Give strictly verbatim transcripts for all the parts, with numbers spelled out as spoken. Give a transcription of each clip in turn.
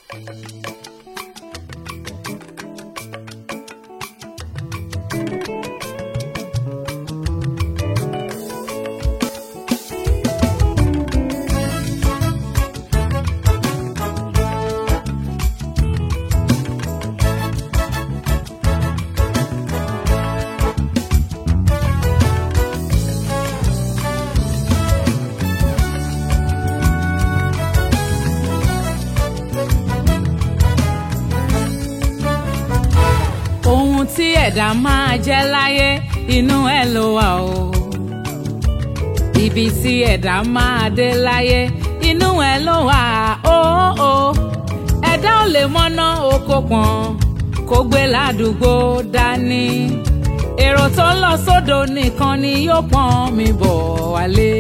tí ẹ̀dá máa jẹ́ láyé inú ẹ̀ ló wà o. Ibi tí ẹ̀dá máa dé láyé inú ẹ̀ ló wà o. Ẹ̀dá ò lè mọ́ná oko pọ̀n kó gbé ládùúgbò dání. Èrò tó ń lọ sódò nìkan ni yóò pọ́n mi bọ̀ wálé.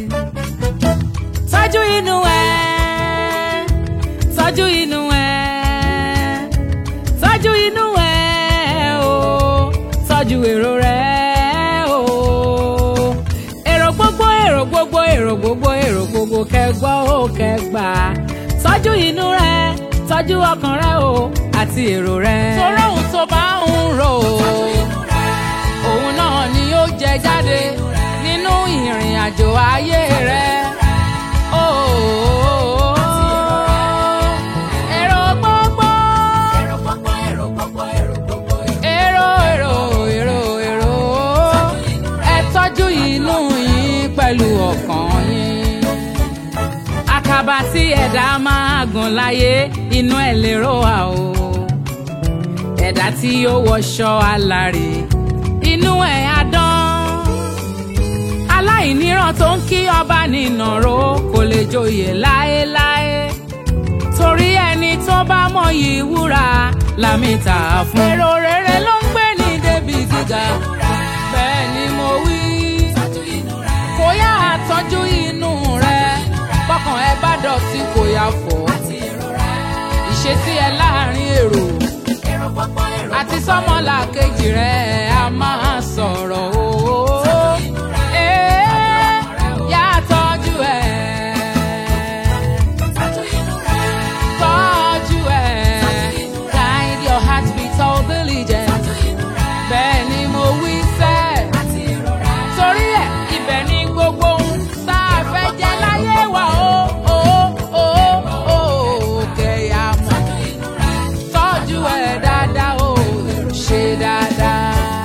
Tọ́jú inú ẹ̀, tọ́jú inú ẹ̀, tọ́jú inú ẹ̀. Tọ́jú èrò rẹ̀ o. Èrò gbogbo èrò gbogbo èrò gbogbo èrò gbogbo kẹgbọ́ ó kẹgbà. Tọ́jú inú rẹ̀, tọ́jú ọkàn rẹ̀ o àti èrò rẹ̀. Torí ohun tó bá ń rò òun náà ni yóò jẹ jáde nínú ìrìn àjò ayé rẹ̀. Pẹ̀lú ọkàn yín. Àkàbà tí ẹ̀dá máa gùn láyé inú ẹ̀ lérò wà o. Ẹ̀dá tí yóò wọṣọ alárè inú ẹ̀ á dán. Aláìníran tó ń kí ọba nínàró kò lè joyè láéláé. Torí ẹni tó bá mọyì wúrà lámìtà fún. Èrò rere ló ń gbé ní débi gíga. Bẹ́ẹ̀ ni mo wí. Kò yá àtọ́jú inú rẹ̀, bọ́kàn ẹ bá dọ̀tí kò yá fọ̀. Ìṣesí ẹ láàrin èrò àti sọ́mọ́là kejì rẹ̀ a máa sọ̀rọ̀ o. Yá tọ́jú ẹ̀, tọ́jú ẹ̀, guide your heart with all diligence. Bẹ́ẹ̀ ni mo wí sẹ́, torí ẹ̀ ibẹ̀ ni gbogbo ohun tá a fẹ́ jẹ láyé wa o. Kẹ̀yà mọ̀, tọ́jú ẹ̀ dáadáa o, ṣe dáadáa.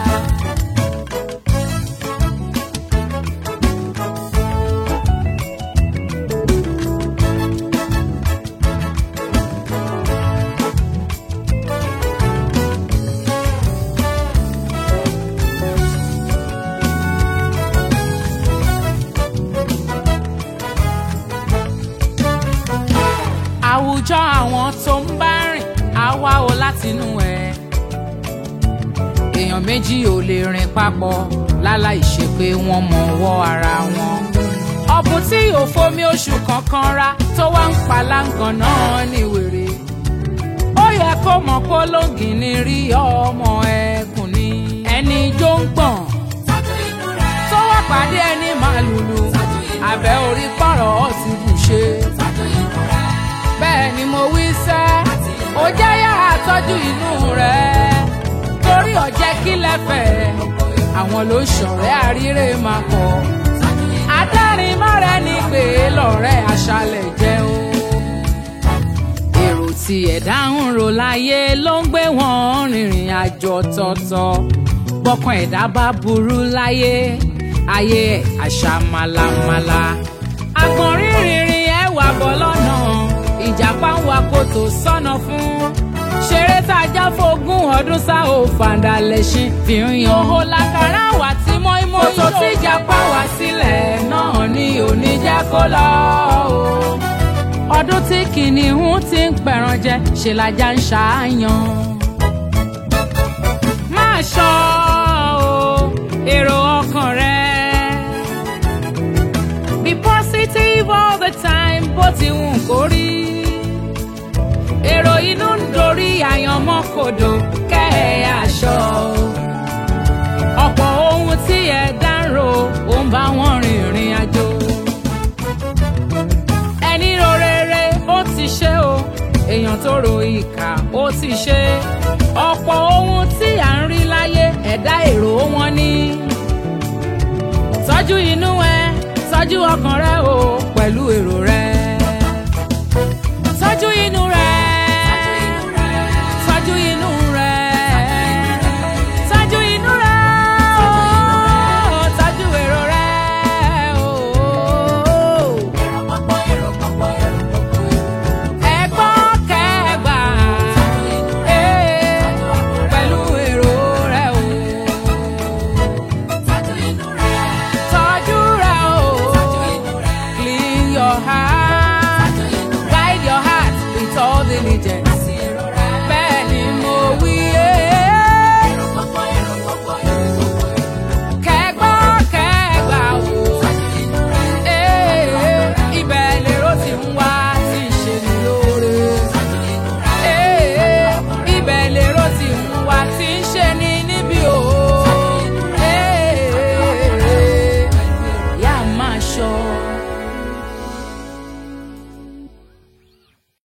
Àwùjọ àwọn tó ń bá rìn á wá o látinú ẹ̀. Èèyàn méjì ò lè rìn papọ̀ láláì ṣe pé wọ́n mọ ọwọ́ ara wọn. Ọ̀bùn tí yóò fomi oṣù kankan ra tó wá ń paláǹgàn náà ní wèrè. Ó yẹ kó mọ̀ kó lóògì ní rí ọmọ ẹkùn ni. Ẹni jó ń gbọ̀n tó wá pàdé ẹni màlúlù àbẹ̀ orí pọ̀rọ̀ ti bù ṣe. Bẹ́ẹ̀ ni mo wí sẹ́, ó jẹ́ yára tọ́jú inú rẹ̀. Torí ọ̀jẹ́ kí lẹ́fẹ̀ẹ́, àwọn ló ṣọ̀rẹ́ àríre máa kọ̀. Adárin mọ́rẹ́ ní pé lọ́rẹ́ aṣálẹ̀ jẹ́ o. Èrò tí ẹ̀dá ń rò láyé ló ń gbé wọn rìnrìn àjò ọ̀tọ̀ọ̀tọ̀. Bọ́kàn ẹ̀dá bá burú láyé, ayé ẹ̀ àṣà màlàmàlà. Àgbọ̀nrín rìnrìn ẹ̀ wà bọ́ lọ́nà. Ìjàpá ń wa kòtò sọ́nà fún. Ṣeré tájá fógún ọdún sá ò fàǹdà lẹ́ṣin fi ń yan. Òhò làkàrà wà tí mọ́ímọ́ yóò. Kòtò tí ìjàpá wà sílẹ̀ náà ni ò ní jẹ́ kó lọ o. Ọdún tí kìnìún ti ń pẹ̀ràn jẹ ṣe lajá ń ṣàáyàn. Máa ṣọ́ o èrò ọkàn rẹ̀. Be positive all the time bó ti wù kó rí. Èrò inú ń dorí àyànmọ́ kodò kẹ́ ẹ̀ aṣọ. Ọ̀pọ̀ ohun tí ẹ dárò ó ń bá wọn rìnrìn àjò. Ẹni ro rere ó ti ṣe o, èèyàn tó ro ìkà ó ti ṣe ọ̀pọ̀ ohun tí à ń rí láyé ẹ̀dá èrò wọn ni. tọ́jú inú ẹ tọ́jú ọkàn rẹ o pẹ̀lú èrò rẹ.